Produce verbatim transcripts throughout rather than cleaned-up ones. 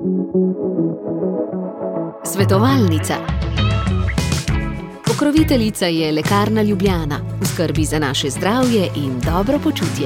Svetovalnica. Pokroviteljica je Lekarna Ljubljana, v skrbi za naše zdravje in dobro počutje.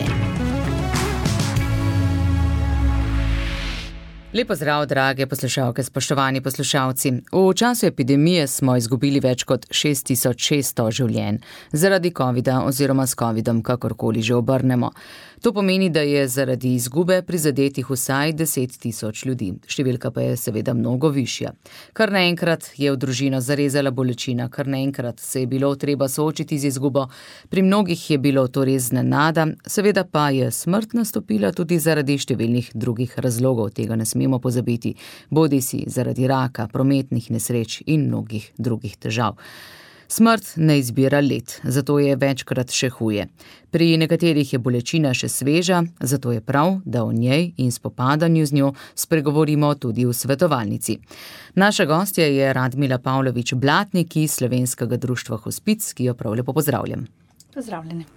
Lepo zdrav, drage poslušalke, spoštovani poslušalci. V času epidemije smo izgubili več kot šest tisoč šeststo življenj zaradi covida oziroma s covidom, kakorkoli že obrnemo. To pomeni, da je zaradi izgube prizadetih vsaj deset tisoč ljudi. Številka pa je seveda mnogo višja. Kar naenkrat je v družino zarezala bolečina, kar naenkrat se je bilo treba soočiti z izgubo. Pri mnogih je bilo to res iznenada, seveda pa je smrt nastopila tudi zaradi številnih drugih razlogov, tega ne smemo pozabiti, bodisi zaradi raka, prometnih nesreč in mnogih drugih težav. Smrt ne izbira let, zato je večkrat še huje. Pri nekaterih je bolečina še sveža, zato je prav, da o njej in spopadanju z njo spregovorimo tudi v svetovalnici. Naša gostja je Radmila Pavlović Blatnik iz Slovenskega društva Hospic, ki jo prav lepo pozdravljam. Pozdravljeni.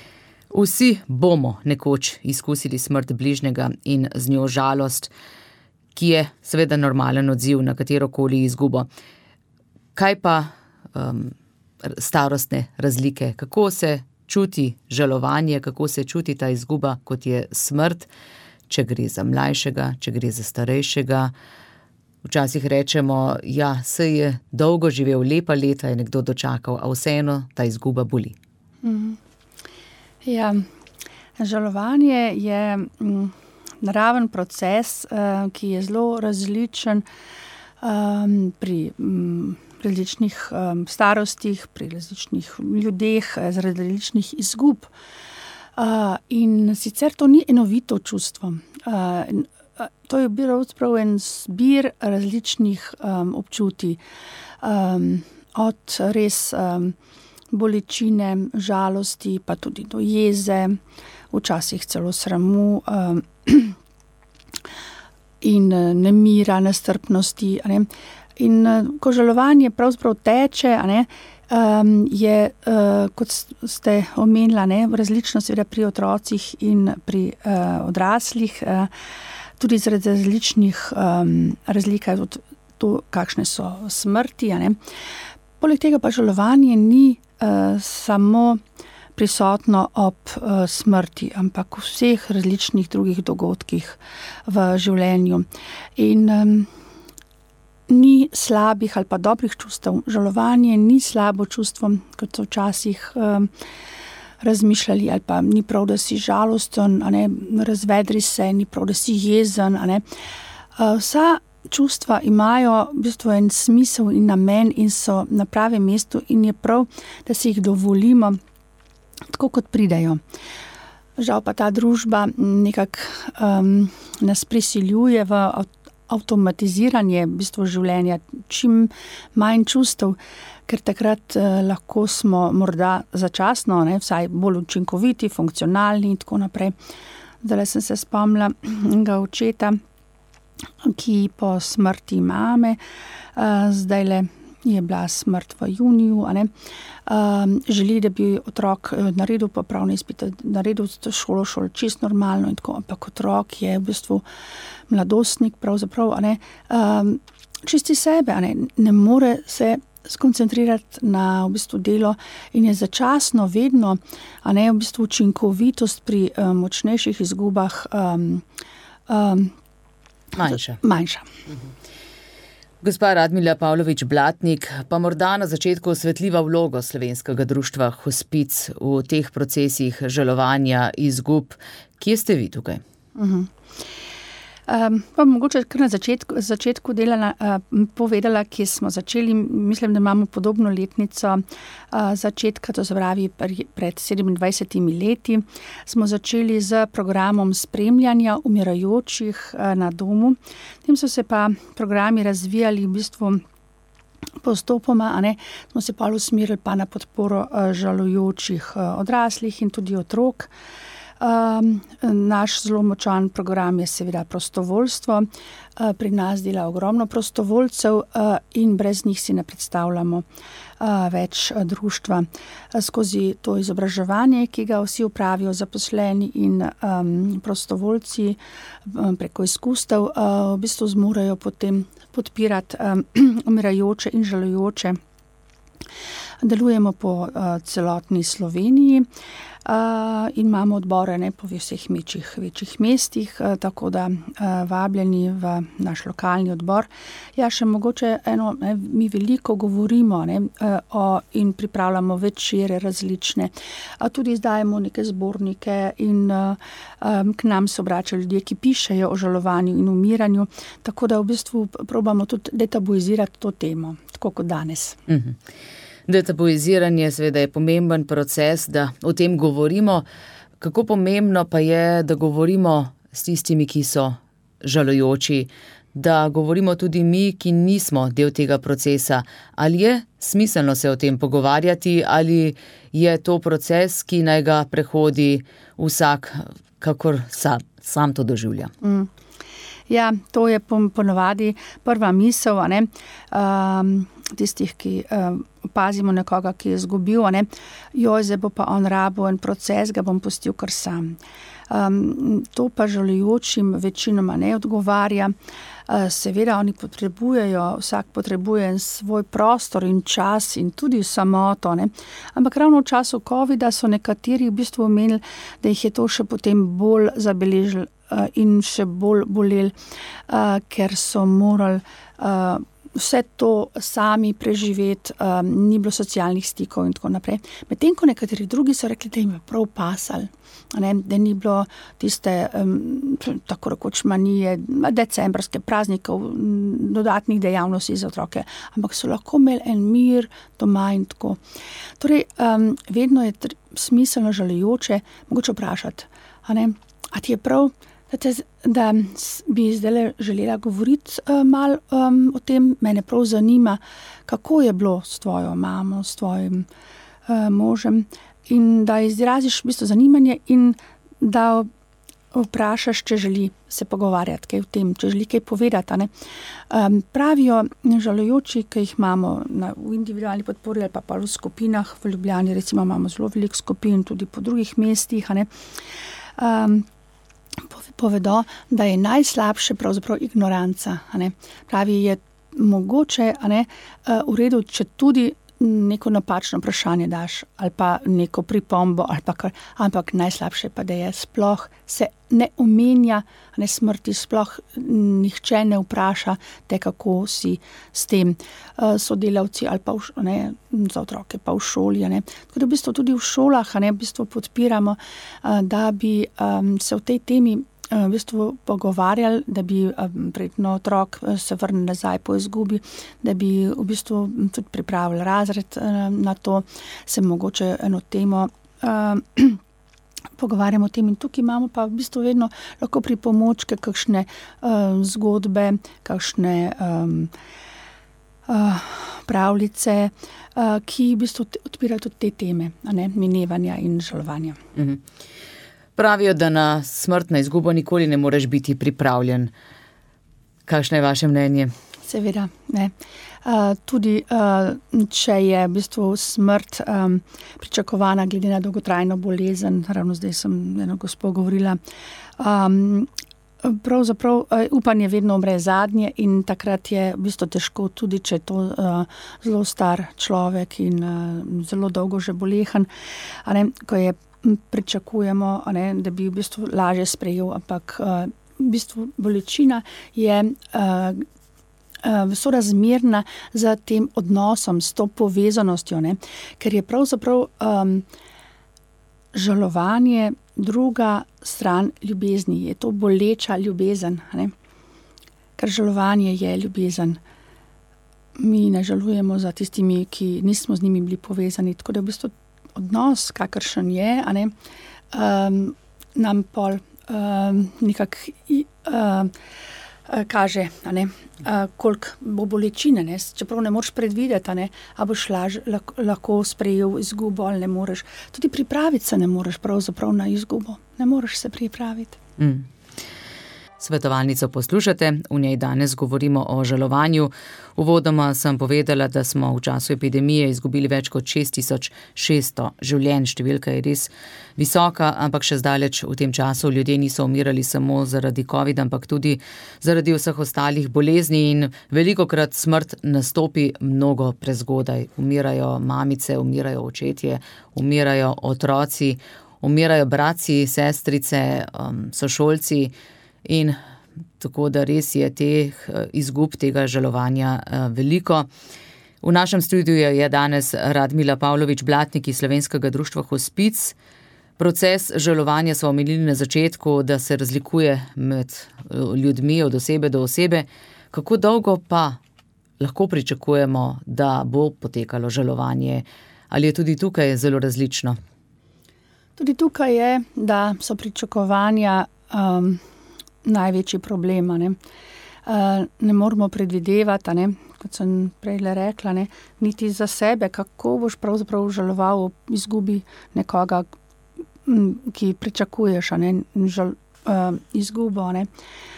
Vsi bomo nekoč izkusili smrt bližnjega in z njo žalost, ki je seveda normalen odziv na katerokoli izgubo. Kaj pa Um, starostne razlike, kako se čuti žalovanje, kako se čuti ta izguba, kot je smrt, če gre za mlajšega, če gre za starejšega. Včasih rečemo, ja, se je dolgo živel, lepa leta je nekdo dočakal, a vseeno ta izguba boli. Mm. Ja, žalovanje je mm, naraven proces, uh, ki je zelo različen um, pri mm, različnih um, starostih, pri različnih ljudeh, zaradi različnih izgub. Uh, in sicer to ni enovito čustvo. Uh, to je bil prav en zbir različnih um, občutij. Um, od res um, bolečine, žalosti, pa tudi do jeze, včasih celo sramu um, in nemira, nestrpnosti, a ne. In ko žalovanje pravzaprav teče, a ne, um, je, uh, kot ste omenila, ne, različno seveda pri otrocih in pri uh, odraslih, uh, tudi zaradi različnih um, razlik od to, kakšne so smrti, a ne. Poleg tega pa žalovanje ni uh, samo prisotno ob uh, smrti, ampak v vseh različnih drugih dogodkih v življenju. In um, ni slabih ali pa dobrih čustev. Žalovanje ni slabo čustvo, kot so včasih um, razmišljali, ali pa ni prav, da si žalosten, a ne, razvedri se, ni prav, da si jezen, a ne. Uh, vsa čustva imajo v bistvu en smisel in namen in so na pravem mestu in je prav, da si jih dovolimo, tako kot pridejo. Žal pa ta družba nekako um, nas prisiljuje v avtomatiziranje v bistvu življenja, čim manj čustev, ker takrat eh, lahko smo morda začasno, ne, vsaj bolj učinkoviti, funkcionalni in tako naprej. Zdaj sem se spomnila enega očeta, ki po smrti mame, eh, zdajle je bila smrt v juniju, a ne, um, želi, da bi otrok naredil popravni izpit, naredil šolo, šolo čisto normalno in tako, ampak otrok je v bistvu mladostnik pravzaprav, a ne, um, čisti sebe, a ne, ne more se skoncentrirati na v bistvu delo in je začasno vedno, a ne, v bistvu učinkovitost pri um, močnejših izgubah um, um, manjša. manjša. Mhm. Gospa Radmila Pavlović Blatnik, pa morda na začetku osvetljiva vlogo Slovenskega društva Hospic v teh procesih žalovanja, izgub. Kje ste vi tukaj? Uh-huh. Um, pa mogoče kar na začetku, začetku dela uh, povedala, kje smo začeli. Mislim, da imamo podobno letnico uh, začetka, to zbravi pred sedemindvajsetimi leti. Smo začeli z programom spremljanja umirajočih uh, na domu. Tem so se pa programi razvijali v bistvu postopoma, a ne, smo se pa usmerili pa na podporo uh, žalujočih uh, odraslih in tudi otrok. Um, naš zelo močan program je seveda prostovoljstvo. Uh, pri nas dela ogromno prostovoljcev uh, in brez njih si ne predstavljamo uh, več uh, društva. Uh, skozi to izobraževanje, ki ga vsi upravijo zaposleni in um, prostovoljci um, preko izkustev, uh, v bistvu zmorejo potem podpirati um, umirajoče in žalujoče. Delujemo po uh, celotni Sloveniji uh, in imamo odbore ne, po vseh večjih, večjih mestih, uh, tako da uh, vabljeni v naš lokalni odbor. Ja, še mogoče eno, ne, mi veliko govorimo ne, uh, o, in pripravljamo večere različne. Uh, tudi izdajemo neke zbornike in uh, um, k nam se obračajo ljudje, ki pišejo o žalovanju in umiranju, tako da v bistvu probamo tudi detabuizirati to temo, tako kot danes. Mhm. Detabuiziranje seveda je pomemben proces, da o tem govorimo. Kako pomembno pa je, da govorimo s tistimi, ki so žalujoči, da govorimo tudi mi, ki nismo del tega procesa. Ali je smiselno se o tem pogovarjati, ali je to proces, ki naj ga prehodi vsak, kakor sam, sam to doživlja? Mm. Ja, to je ponovadi prva misel, a ne, um, tistih, ki um, opazimo nekoga, ki je izgubil, a ne, joj, zdaj bo pa on rabo en proces, ga bom pustil kar sam. Um, to pa žalujočim večinoma ne odgovarja. Uh, seveda oni potrebujejo, vsak potrebuje svoj prostor in čas in tudi samoto, ne. Ampak ravno v času covida so nekateri v bistvu omenili, da jih je to še potem bolj zabeležili in še bolj bolel, uh, ker so morali uh, vse to sami preživeti, um, ni bilo socialnih stikov in tako naprej. Medtem ko nekateri drugi so rekli, da jim je prav pasali, ne, da ni bilo tiste um, tako rekoč manije, decembrske praznikov, dodatnih dejavnosti za otroke, ampak so lahko imeli en mir doma in tako. Torej, um, vedno je tr- smiselno žalujoče mogoče vprašati, a ne, a ti je prav, Da, te, da bi zdaj želela govoriti uh, malo um, o tem, mene prav zanima, kako je bilo s tvojo mamo, s tvojim uh, možem in da izraziš v bistvu zanimanje in da vprašaš, če želi se pogovarjati kaj o tem, če želi kaj povedati. Ne? Um, pravijo žalujoči, ki jih imamo na, v individualni podpori ali pa, pa v skupinah, v Ljubljani recimo imamo zelo veliko skupin, tudi po drugih mestih, a ne. Um, povedo, da je najslabše pravzaprav ignoranca. A ne. Pravi, je mogoče a ne, v redu, če tudi neko napačno vprašanje daš ali pa neko pripombo, ali pa kar, ampak najslabše pa, da je sploh se ne omenja, ne smrti, sploh nihče ne vpraša te, kako si s tem sodelavci ali pa v, ne, za otroke pa v šoli. Ne. Tako da v bistvu tudi v šolah a ne, v bistvu podpiramo, da bi um, se v tej temi v bistvu pogovarjali, da bi predno otrok se vrnil nazaj po izgubi, da bi v bistvu tudi pripravili razred na to, se mogoče eno temo uh, pogovarjamo o tem in tukaj imamo pa v bistvu vedno lahko pripomočke, kakšne uh, zgodbe, kakšne um, uh, pravljice, uh, ki v bistvu odpirajo tudi te teme, a ne, minevanja in žalovanja. Mhm. Pravijo, da na smrt, na izgubo nikoli ne moreš biti pripravljen. Kakšno je vaše mnenje? Seveda, ne. Uh, tudi, uh, če je v bistvu smrt um, pričakovana glede na dolgotrajno bolezen, ravno zdaj sem eno gospo govorila, um, pravzaprav uh, upanje vedno umre zadnje in takrat je v bistvu težko, tudi če je to uh, zelo star človek in uh, zelo dolgo že bolehen, a ne, ko je pričakujemo, a ne, da bi v bistvu lažje sprejel, ampak uh, v bistvu bolečina je uh, uh, sorazmerna z tem odnosom, s to povezanostjo, ne, ker je pravzaprav um, žalovanje druga stran ljubezni, je to boleča ljubezen, ne, ker žalovanje je ljubezen. Mi ne žalujemo za tistimi, ki nismo z njimi bili povezani, tako da v bistvu odnos, kakršen je, a ne, um, nam pol um, nekako um, kaže, a ne, koliko bo bolečine, ne, čeprav ne moreš predvideti, a ne, a boš laž, lahko sprejel izgubo ali ne moreš. Tudi pripraviti se ne moreš pravzaprav na izgubo. Ne moreš se pripraviti. Mm. Svetovalnico poslušate, v njej danes govorimo o žalovanju. Uvodoma sem povedala, da smo v času epidemije izgubili več kot šest tisoč šeststo življenj. Številka je res visoka, ampak še zdaleč v tem času ljudje niso umirali samo zaradi covida, ampak tudi zaradi vseh ostalih bolezni in velikokrat smrt nastopi mnogo prezgodaj. Umirajo mamice, umirajo očetje, umirajo otroci, umirajo bratci, sestrice, um, sošolci. In tako da res je teh izgub, tega žalovanja veliko. V našem studiu je danes Radmila Pavlović Blatnik iz Slovenskega društva Hospic. Proces žalovanja smo omenili na začetku, da se razlikuje med ljudmi od osebe do osebe. Kako dolgo pa lahko pričakujemo, da bo potekalo žalovanje? Ali je tudi tukaj zelo različno? Tudi tukaj je, da so pričakovanja um, največji problem, ne. Uh, ne moramo predvidevati, ne, kot sem prej rekla, ne, niti za sebe, kako boš pravzaprav žaloval v izgubi nekoga, ki pričakuješ, ne, žal, uh, izgubo. Ne.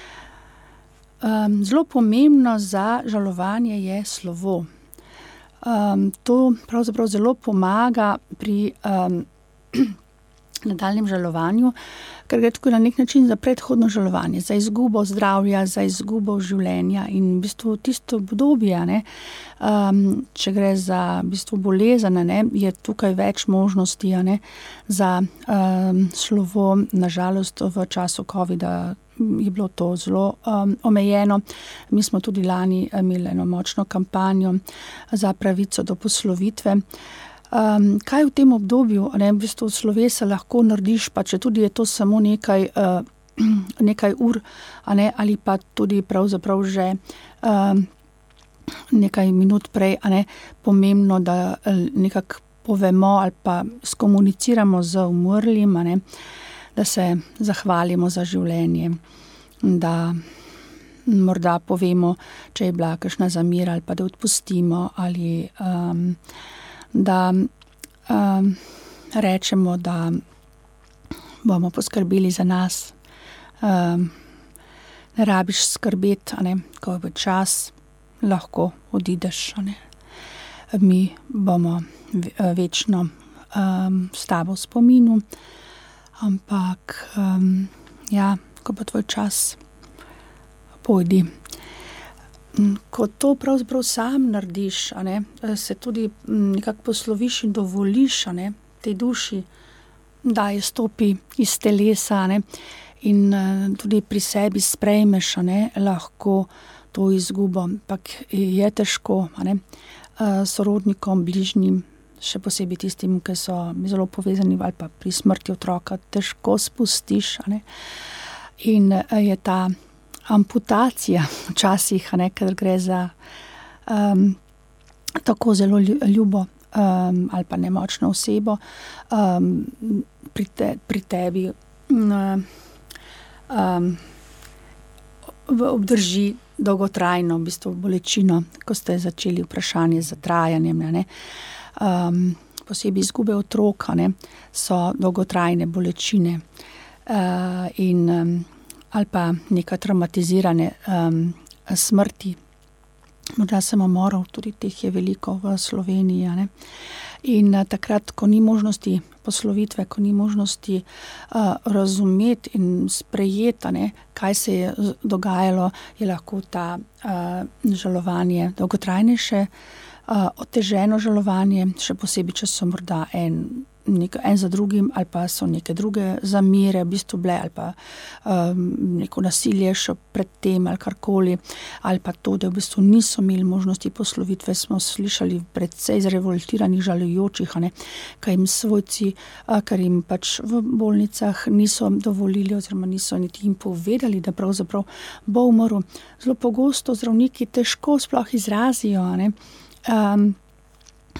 Um, zelo pomembno za žalovanje je slovo. Um, to pravzaprav zelo pomaga pri um, nadaljnjem žalovanju, ker gre tukaj na nek način za predhodno žalovanje, za izgubo zdravja, za izgubo življenja in v bistvu tisto obdobje, ne, um, če gre za v bistvu bolezen, ne, je tukaj več možnosti, ne, za um, slovo. Nažalost v času covida je bilo to zelo um, omejeno. Mi smo tudi lani imeli eno močno kampanjo za pravico do poslovitve. Um, kaj v tem obdobju, ne, v bistvu slovesa lahko narediš, pa če tudi je to samo nekaj, uh, nekaj ur, a ne, ali pa tudi pravzaprav že um, nekaj minut prej, a ne, pomembno, da nekako povemo ali pa skomuniciramo z umrlim, a ne, da se zahvalimo za življenje, da morda povemo, če je bila kakšna zamera ali pa da odpustimo ali um, da um, rečemo, da bomo poskrbeli za nas. Um, ne rabiš skrbeti, a ne, ko je čas, lahko odideš, a ne. Mi bomo večno um, s tabo v spominu, ampak um, ja, ko bo tvoj čas, pojdi. Ko to pravzaprav sam narediš, a ne, se tudi nekako posloviš in dovoliš, a ne, tej duši, da je stopi iz telesa, a ne, in tudi pri sebi sprejmeš, a ne, lahko to izgubo, ampak je težko, a ne, sorodnikom, bližnjim, še posebej tistim, ki so zelo povezani ali pa pri smrti otroka, težko spustiš, a ne, in je ta amputacija včasih, a ne, ker gre za um, tako zelo ljubo um, ali pa nemočno osebo, um, pri, te, pri tebi um, um, obdrži dolgotrajno v bistvu bolečino, ko ste začeli vprašanje za trajanjem, a ne. Um, posebej izgube otroka, ne, so dolgotrajne bolečine uh, in um, ali pa neka traumatizirane um, smrti. Morda samomorov, tudi teh je veliko v Sloveniji, a ne. In uh, takrat, ko ni možnosti poslovitve, ko ni možnosti uh, razumeti in sprejeti, a ne, kaj se je dogajalo, je lahko ta uh, žalovanje dolgotrajnejše, uh, oteženo žalovanje, še posebej, če so morda en Nek, en za drugim, ali pa so neke druge zamere v bistvu bile, ali pa um, neko nasilje še pred tem, ali karkoli, ali pa to, da v bistvu niso imeli možnosti poslovitve, smo slišali predvsej zrevoltiranih, žalujočih, a ne, kaj jim svojci, a, ker jim pač v bolnicah niso dovolili oziroma niso niti jim povedali, da pravzaprav bo umrl. Zelo pogosto zdravniki težko sploh izrazijo, a ne, um,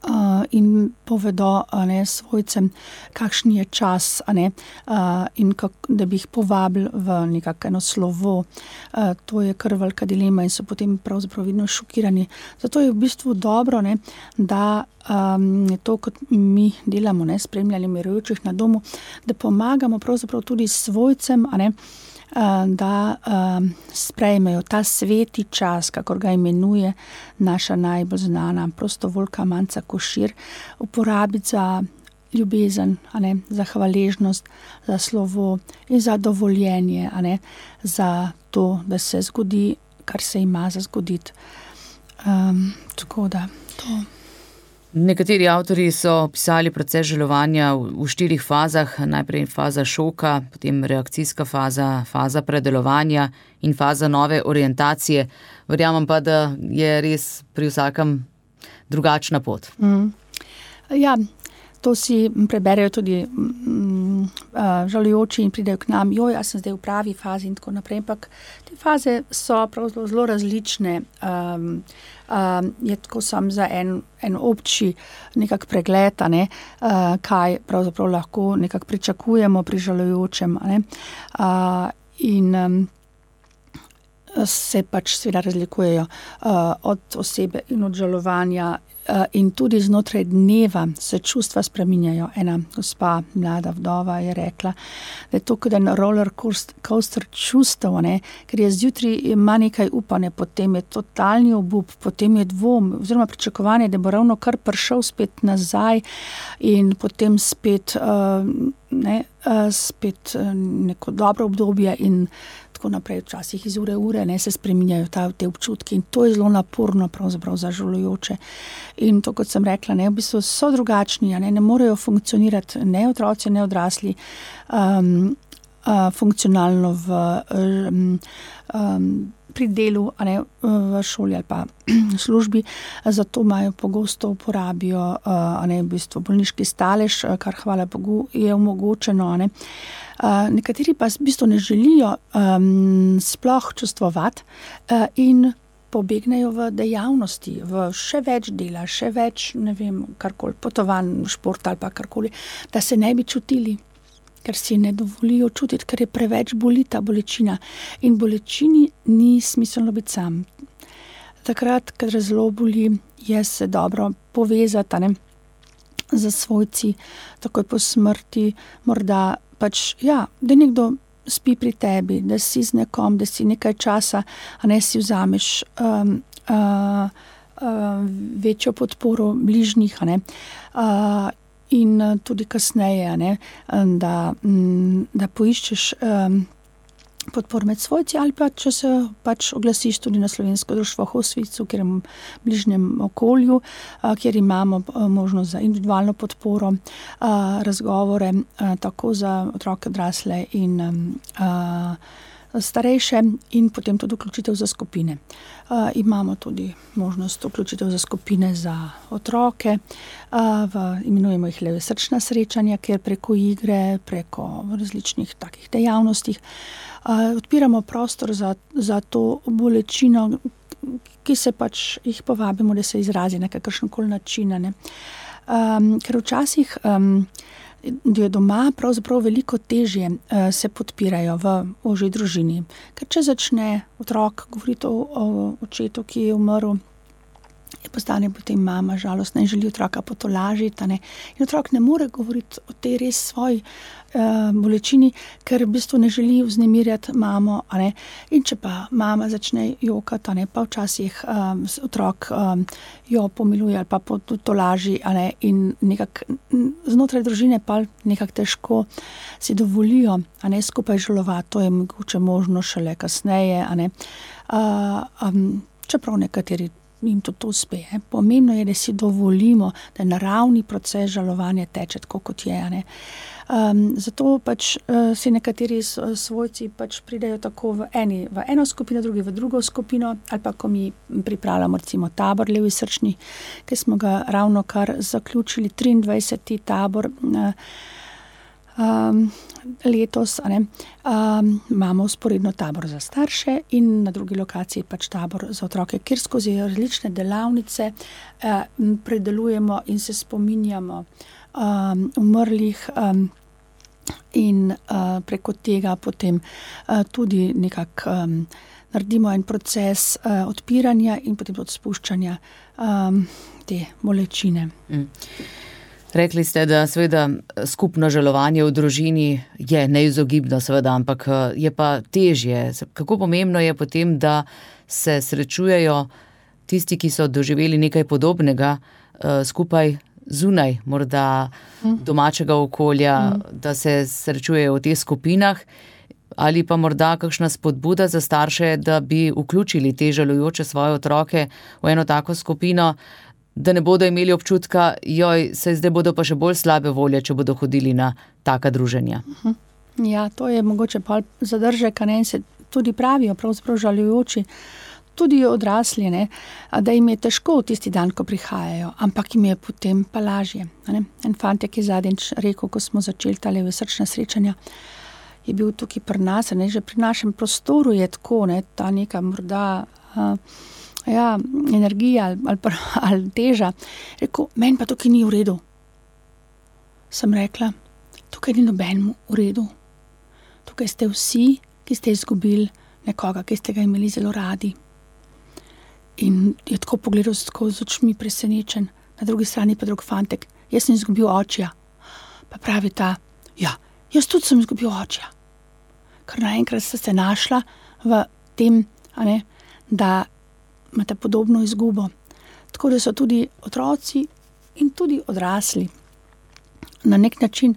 Uh, in povedo a ne, svojcem, kakšen je čas, a ne, uh, in kak, da bi jih povabili v nekakšno slovo. Uh, to je kar velika dilema in so potem pravzaprav vidno šokirani. Zato je v bistvu dobro, ne, da um, je to, kot mi delamo, ne, spremljali mirujočih na domu, da pomagamo pravzaprav tudi svojcem, a ne, da um, sprejmejo ta sveti čas, kakor ga imenuje naša najbolj znana prostovoljka Manca Košir, uporabiti za ljubezen, a ne, za hvaležnost, za slovo in za dovoljenje, a ne, za to, da se zgodi, kar se ima za zgoditi. Um, tako da to... Nekateri avtorji so pisali proces žalovanja v, v štirih fazah, najprej faza šoka, potem reakcijska faza, faza predelovanja in faza nove orientacije. Verjamem pa, da je res pri vsakem drugačna pot. Mm. Ja, to si preberejo tudi mm, uh, žalujoči in pridejo k nam, joj, jaz sem zdaj v pravi fazi in tako naprej, ampak te faze so pravzaprav zelo različne. Um, Um, je tako sam za en, en obči nekak pregled, ne, uh, kaj pravzaprav lahko nekak pričakujemo pri žalujočem, ne, uh, in um, se pač seveda razlikujejo uh, od osebe in od žalovanja uh, in tudi znotraj dneva se čustva spreminjajo. Ena gospa, mlada vdova, je rekla, da je to kot en roller coaster čustev, ne, ker je zjutraj ima nekaj upanja, potem je totalni obup, potem je dvom oziroma pričakovanje, da bo ravno kar prišel spet nazaj in potem spet, uh, ne, uh, spet uh, neko dobro obdobje in tako naprej, včasih iz ure ure, ne, se spreminjajo ta, te občutki in to je zelo naporno pravzaprav za žalujoče. In to, kot sem rekla, ne, v bistvu so drugačni, ne, ne morejo funkcionirati ne otroci, ne odrasli um, uh, funkcionalno v um, um, pri delu, a ne, v šoli ali pa službi, zato imajo pogosto uporabijo a ne, v bistvu bolniški stalež, kar hvala Bogu je omogočeno, a ne. Uh, nekateri pa v bistvu ne želijo um, sploh čustvovati uh, in pobegnejo v dejavnosti, v še več dela, še več, ne vem, karkoli, potovanj, šport ali pa karkoli, da se ne bi čutili, ker si ne dovolijo čutiti, ker je preveč boli ta bolečina. In bolečini ni smiselno biti sam. Takrat, kadar zelo boli, je se dobro povezati, ne, za svojci, takoj po smrti, morda pač, ja, da nekdo spi pri tebi, da si z nekom, da si nekaj časa, a ne si vzameš um, uh, uh, večjo podporo bližnjih, a ne, uh, in tudi kasneje, a ne, da, um, da poiščeš um, podpor med svojci ali pa, če se pač oglasiš tudi na Slovensko društvo Hosvicu, kjer je v bližnjem okolju, kjer imamo možnost za individualno podporo, razgovore tako za otroke, odrasle in starejše in potem tudi vključitev za skupine. Uh, imamo tudi možnost vključitev za skupine za otroke, uh, v, imenujemo jih leve srčna srečanja, kjer preko igre, preko različnih takih dejavnostih uh, odpiramo prostor za, za to bolečino, ki se pač jih povabimo, da se izrazi na kakršenkoli način. Ne. Um, ker včasih um, da je doma pravzaprav veliko težje uh, se podpirajo v ožji družini. Ker če začne otrok govoriti o, o očetu, ki je umrl, je postane potem mama žalostna in želi otroka potolažiti, a ne. In otrok ne more govoriti o tej res svoji uh, bolečini, ker v bistvu ne želi vznemirjati mamo, a ne. In če pa mama začne jokati, a ne, pa včasih um, otrok um, jo pomiluje ali pa potolaži, a ne, in nekak znotraj družine pa nekako težko si dovolijo, a ne, skupaj žalovati. To je mogoče možno šele kasneje, a ne. Uh, um, čeprav nekateri jim to, to uspe. Je. Pomembno je, da si dovolimo, da naravni proces žalovanja teče tako, kot je. Ne. Um, zato pač uh, si nekateri svojci pač pridejo tako v, eni, v eno skupino, drugi v drugo skupino, ali pa ko mi pripravljamo recimo tabor levi srčni, ki smo ga ravno kar zaključili, triindvajseti tabor, uh, Um, letos a ne, um, imamo usporedno tabor za starše in na drugi lokaciji pač tabor za otroke, kjer skozi različne delavnice uh, predelujemo in se spominjamo um, umrlih um, in uh, preko tega potem uh, tudi nekako um, naredimo en proces uh, odpiranja in potem tudi spuščanja um, te bolečine. Mm. Rekli ste, da seveda skupno žalovanje v družini je neizogibno, seveda, ampak je pa težje. Kako pomembno je potem, da se srečujejo tisti, ki so doživeli nekaj podobnega, skupaj zunaj, morda domačega okolja, da se srečujejo v teh skupinah, ali pa morda kakšna spodbuda za starše, da bi vključili te žalujoče svoje otroke v eno tako skupino, da ne bodo imeli občutka, joj, se zdaj bodo pa še bolj slabe volje, če bodo hodili na taka druženja. Ja, to je mogoče pa zadržek, ne, in se tudi pravijo, pravzaprav žalujoči, tudi odrasli, ne, da jim je težko v tisti dan, ko prihajajo, ampak jim je potem pa lažje. Ne. En fantek je zadnjič rekel, ko smo začeli tale srčna srečanja, je bil tukaj pri nas, ne, že pri našem prostoru je tako, ne, ta neka morda uh, ja, energija ali, ali, ali teža. Rekel, meni pa tukaj ni v redu. Sem rekla, tukaj ni nobenemu v redu. Tukaj ste vsi, ki ste izgubili nekoga, ki ste ga imeli zelo radi. In je tako pogledal skozi očmi presenečen. Na drugi strani pa drug fantek, jaz sem izgubil očja. Pa pravi ta, ja, jaz tudi sem izgubil očja. Ker naenkrat ste se našla v tem, a ne, da imate podobno izgubo. Tako da so tudi otroci in tudi odrasli na nek način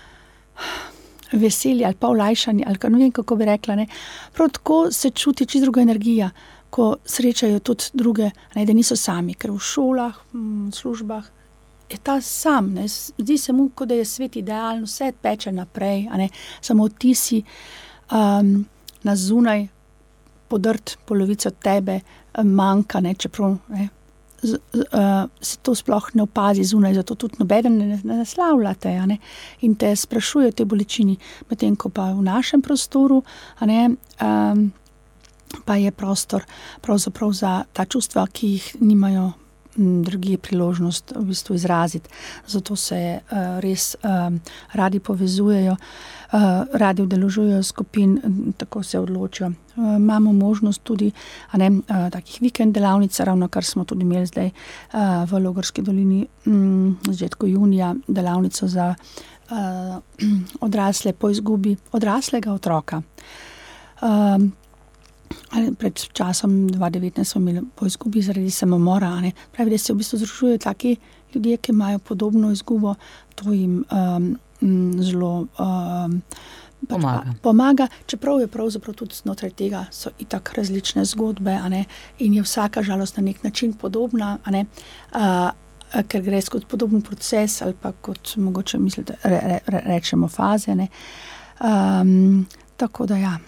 veseli ali pa olajšani, ali kar ne vem, kako bi rekla. Ne. Prav tako se čuti čisto druga energija, ko srečajo tudi druge, ne, da niso sami, ker v šolah, v službah je ta sam. Ne. Zdi se mu, kot da je svet idealen, vse peče naprej, a ne. Samo ti si um, na zunaj podrt polovico tebe, manjka, ne, čeprav ne, z, z, uh, se to sploh ne opazi zunaj, zato tudi nobeden ne, ne naslavljate, a ne, in te sprašujejo te bolečini, medtem ko pa v našem prostoru, a ne, um, pa je prostor pravzaprav za ta čustva, ki jih nimajo drugi priložnost v bistvu izraziti. Zato se uh, res um, radi povezujejo, uh, radi udeležujejo skupin, tako se odločijo. Uh, imamo možnost tudi a ne, uh, takih vikend delavnic, ravno kar smo tudi imeli zdaj uh, v Logarski dolini um, začetku junija delavnico za uh, odrasle po izgubi odraslega otroka. Um, Pred časom dva tisoč devetnajst smo imeli po izgubi zaradi samomora. Ne. Pravi, da se v bistvu združujejo taki ljudje, ki imajo podobno izgubo, to jim um, zelo um, pomaga. pomaga. Čeprav je pravzaprav tudi znotraj tega so itak različne zgodbe, a ne, in je vsaka žalost na nek način podobna, a ne, uh, ker gre skozi podoben proces ali pa kot mogoče mislite, re, re, rečemo faze. Ne. Um, tako da ja.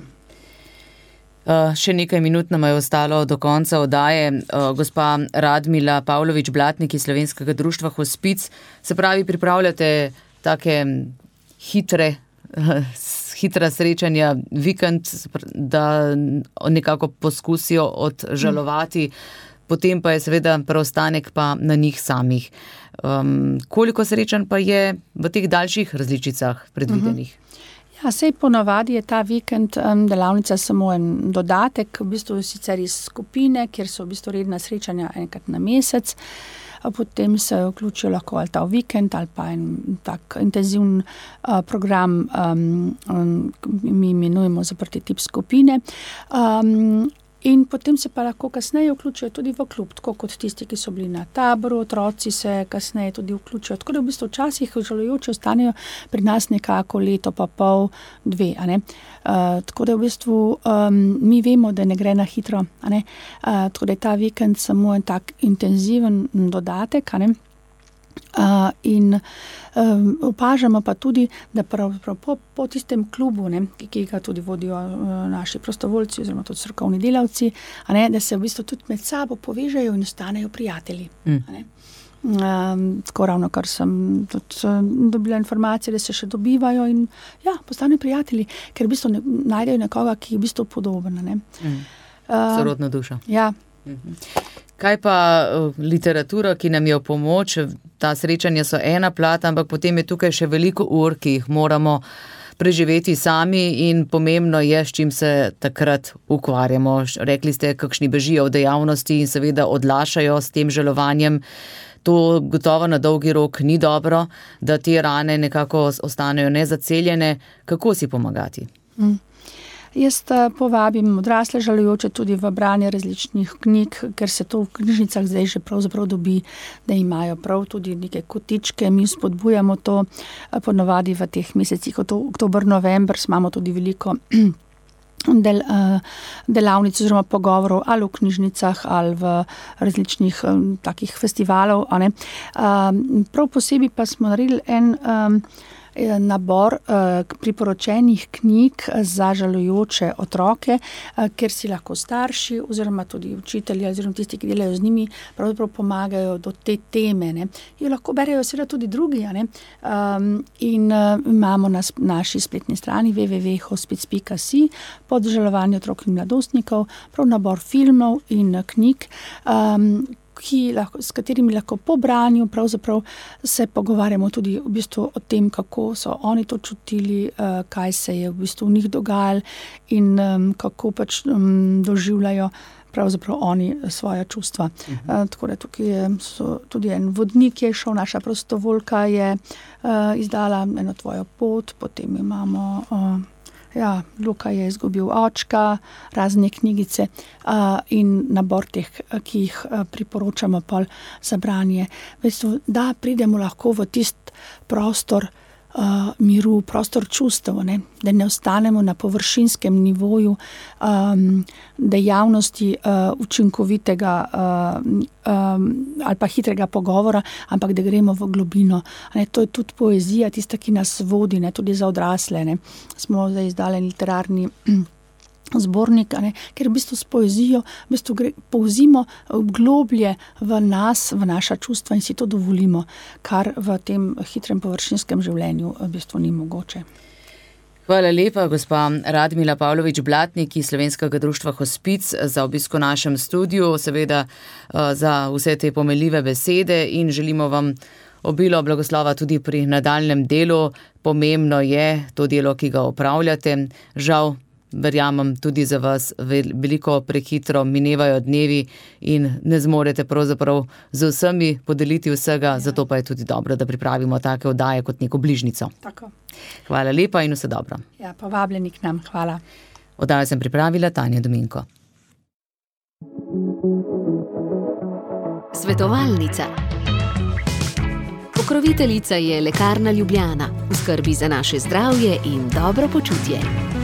Uh, še nekaj minut nam je ostalo do konca oddaje. Uh, gospa Radmila Pavlović-Blatnik iz Slovenskega društva Hospic, se pravi, pripravljate take hitre, uh, hitra srečanja, vikend, da nekako poskusijo odžalovati, potem pa je seveda preostanek pa na njih samih. Um, koliko srečanj pa je v teh daljših različicah predvidenih? Uh-huh. Ja, sej ponavadi je ta vikend um, delavnica samo en dodatek, v bistvu sicer iz skupine, kjer so v bistvu redna srečanja enkrat na mesec, potem se vključijo lahko ali ta vikend ali pa en tak intenzivn uh, program, um, um, mi imenujemo zaprti tip skupine. Um, In potem se pa lahko kasneje vključijo tudi v klub, tako kot tisti, ki so bili na taboru, otroci se kasneje tudi vključijo. Tako da v bistvu včasih žalujoči ostanejo pri nas nekako leto pa pol, dve. A ne? Uh, tako da v bistvu um, mi vemo, da ne gre na hitro. A ne? Uh, tako da je ta vikend samo en tak intenziven dodatek. A ne? Uh, in um, opažamo pa tudi, da prav, prav po, po tistem klubu, ne, ki, ki ga tudi vodijo uh, naši prostovoljci oziroma tudi strokovni delavci, a ne, da se v bistvu tudi med sabo povežejo in ostanejo prijatelji. Mm. A ne. Um, tako ravno, kar sem tudi dobila informacije, da se še dobivajo in ja, postanejo prijatelji, ker v bistvu ne, najdejo nekoga, ki je v bistvu podoben. Ne? Mm. Sorodna duša. Ja. Kaj pa literatura, ki nam je v pomoč? Ta srečanja so ena plat, ampak potem je tukaj še veliko ur, ki jih moramo preživeti sami in pomembno je, s čim se takrat ukvarjamo. Rekli ste, kakšni bežijo v dejavnosti in seveda odlašajo s tem žalovanjem. To gotovo na dolgi rok ni dobro, da te rane nekako ostanejo nezaceljene. Kako si pomagati? Mm. Jaz povabim odrasle žalujoče tudi v branje različnih knjig, ker se to v knjižnicah zdaj že pravzaprav dobi, da imajo prav tudi neke kotičke. Mi spodbujamo to ponovadi v teh mesecih, oktober, november, imamo tudi veliko del, delavnic oziroma pogovorov ali v knjižnicah ali v različnih takih festivalov. A ne. Prav posebej pa smo naredili en nabor priporočenih knjig za žalujoče otroke, kjer si lahko starši oziroma tudi učitelji oziroma tisti, ki delajo z njimi, pravzaprav pomagajo do te teme. Ne. Jo lahko berejo seveda tudi drugi. Ne. Um, in uh, imamo na naši spletni strani w w w pika hospic pika si pod žalovanje otrok in mladostnikov prav nabor filmov in knjig, um, Ki lahko, s katerimi lahko po branju pravzaprav se pogovarjamo tudi v bistvu o tem, kako so oni to čutili, kaj se je v bistvu v njih dogajalo in um, kako pač um, doživljajo pravzaprav oni svoja čustva. Uh-huh. Uh, tako da tukaj je so tudi en vodnik je šel, naša prostovoljka je uh, izdala eno tvojo pot, potem imamo uh, Ja, Luka je izgubil očka, razne knjigice uh, in nabor teh, ki jih uh, priporočamo pol za branje. Veste, da pridemo lahko v tist prostor uh, miru, prostor čustev, ne? Da ne ostanemo na površinskem nivoju um, dejavnosti uh, učinkovitega uh, um, ali pa hitrega pogovora, ampak da gremo v globino. Ne? To je tudi poezija, tista, ki nas vodi, ne? Tudi za odrasle. Ne? Smo zdaj izdali literarni zbornik, ne? Ker v bistvu s poezijo v bistvu gre, povzimo globlje v nas, v naša čustva in si to dovolimo, kar v tem hitrem površinskem življenju v bistvu ni mogoče. Hvala lepa, gospa Radmila Pavlović-Blatnik iz Slovenskega društva Hospic za obisko v našem studiu, seveda za vse te pomeljive besede in želimo vam obilo blagoslova tudi pri nadaljnjem delu. Pomembno je to delo, ki ga opravljate. Žal, verjamem, tudi za vas veliko prehitro minevajo dnevi in ne zmorete pravzaprav z vsemi podeliti vsega, ja. Zato pa je tudi dobro, da pripravimo take oddaje kot neko bližnico. Tako. Hvala lepa in vse dobro. Ja, povabljeni k nam. Hvala. Oddajo sem pripravila Tanja Dominko. Svetovalnica. Pokroviteljica je Lekarna Ljubljana, v skrbi za naše zdravje in dobro počutje.